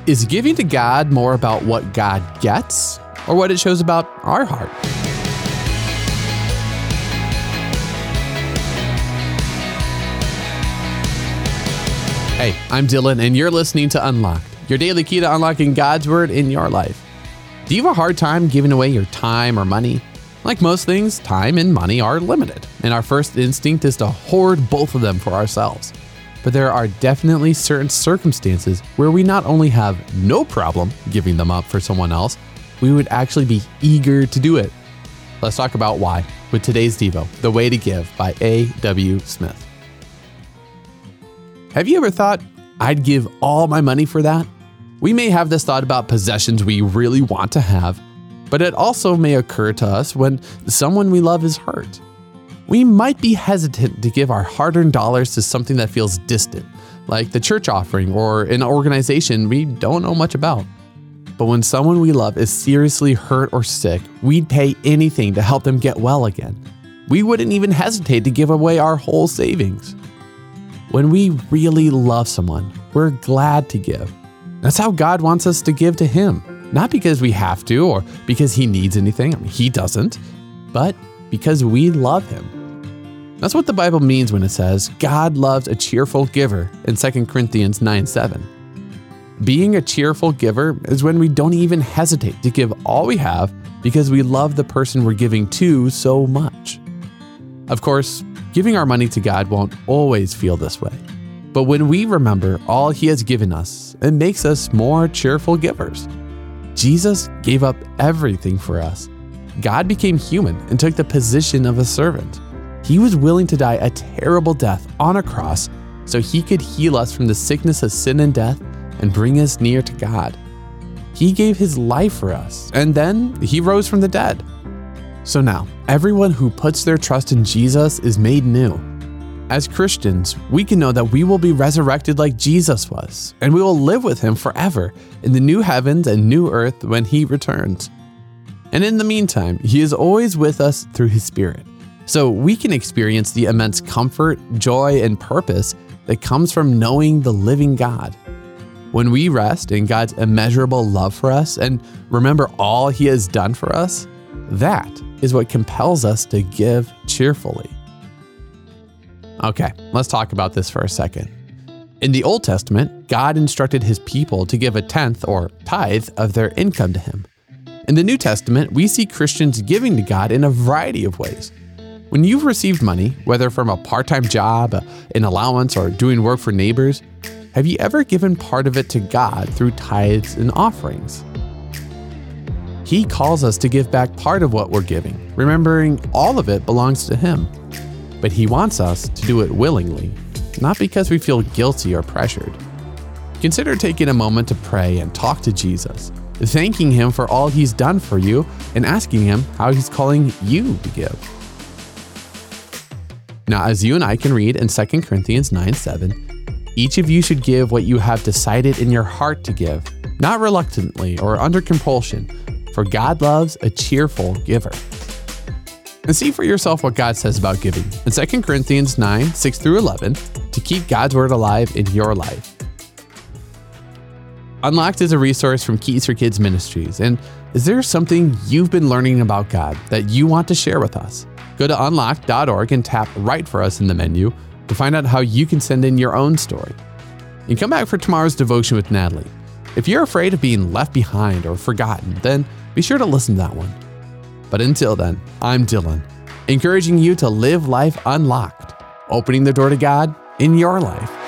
Is giving to God more about what God gets or what it shows about our heart? Hey, I'm Dylan, and you're listening to Unlocked, your daily key to unlocking God's Word in your life. Do you have a hard time giving away your time or money? Like most things, time and money are limited, and our first instinct is to hoard both of them for ourselves. But there are definitely certain circumstances where we not only have no problem giving them up for someone else, we would actually be eager to do it. Let's talk about why with today's Devo, The Way to Give by A.W. Smith. Have you ever thought, I'd give all my money for that? We may have this thought about possessions we really want to have, but it also may occur to us when someone we love is hurt. We might be hesitant to give our hard-earned dollars to something that feels distant, like the church offering or an organization we don't know much about. But when someone we love is seriously hurt or sick, we'd pay anything to help them get well again. We wouldn't even hesitate to give away our whole savings. When we really love someone, we're glad to give. That's how God wants us to give to Him. Not because we have to or because He needs anything. He doesn't. But because we love Him. That's what the Bible means when it says, God loves a cheerful giver in 2 Corinthians 9:7. Being a cheerful giver is when we don't even hesitate to give all we have because we love the person we're giving to so much. Of course, giving our money to God won't always feel this way. But when we remember all He has given us, it makes us more cheerful givers. Jesus gave up everything for us. God became human and took the position of a servant. He was willing to die a terrible death on a cross so He could heal us from the sickness of sin and death and bring us near to God. He gave His life for us, and then He rose from the dead. So now, everyone who puts their trust in Jesus is made new. As Christians, we can know that we will be resurrected like Jesus was, and we will live with Him forever in the new heavens and new earth when He returns. And in the meantime, He is always with us through His Spirit, so we can experience the immense comfort, joy, and purpose that comes from knowing the living God. When we rest in God's immeasurable love for us and remember all He has done for us, that is what compels us to give cheerfully. Okay, let's talk about this for a second. In the Old Testament, God instructed His people to give a tenth or tithe of their income to Him. In the New Testament, we see Christians giving to God in a variety of ways. When you've received money, whether from a part-time job, an allowance, or doing work for neighbors, have you ever given part of it to God through tithes and offerings? He calls us to give back part of what we're giving, remembering all of it belongs to Him. But He wants us to do it willingly, not because we feel guilty or pressured. Consider taking a moment to pray and talk to Jesus, thanking Him for all He's done for you and asking Him how He's calling you to give. Now, as you and I can read in 2 Corinthians 9:7, each of you should give what you have decided in your heart to give, not reluctantly or under compulsion, for God loves a cheerful giver. And see for yourself what God says about giving in 2 Corinthians 9:6-11 to keep God's Word alive in your life. Unlocked is a resource from Keys for Kids Ministries. And is there something you've been learning about God that you want to share with us? Go to unlocked.org and tap Write for us in the menu to find out how you can send in your own story. And come back for tomorrow's devotion with Natalie. If you're afraid of being left behind or forgotten, then be sure to listen to that one. But until then, I'm Dylan, encouraging you to live life unlocked, opening the door to God in your life.